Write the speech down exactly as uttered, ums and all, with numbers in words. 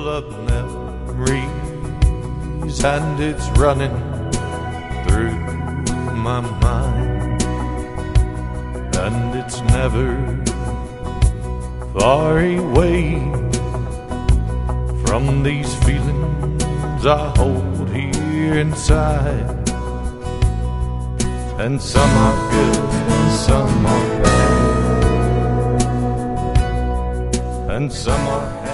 full of memories, and it's running through my mind, and it's never far away from these feelings I hold here inside. And some are good and some are bad, and some are